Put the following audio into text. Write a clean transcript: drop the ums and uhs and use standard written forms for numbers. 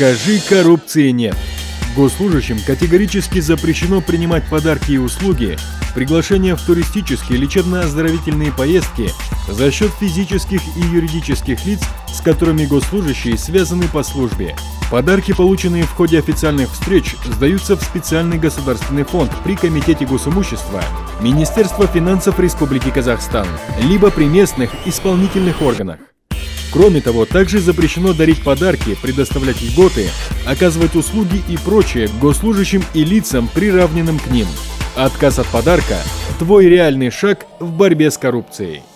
Скажи, коррупции нет. Госслужащим категорически запрещено принимать подарки и услуги, приглашения в туристические лечебно-оздоровительные поездки за счет физических и юридических лиц, с которыми госслужащие связаны по службе. Подарки, полученные в ходе официальных встреч, сдаются в специальный государственный фонд при Комитете госимущества Министерства финансов Республики Казахстан, либо при местных исполнительных органах. Кроме того, также запрещено дарить подарки, предоставлять льготы, оказывать услуги и прочее госслужащим и лицам, приравненным к ним. Отказ от подарка – твой реальный шаг в борьбе с коррупцией.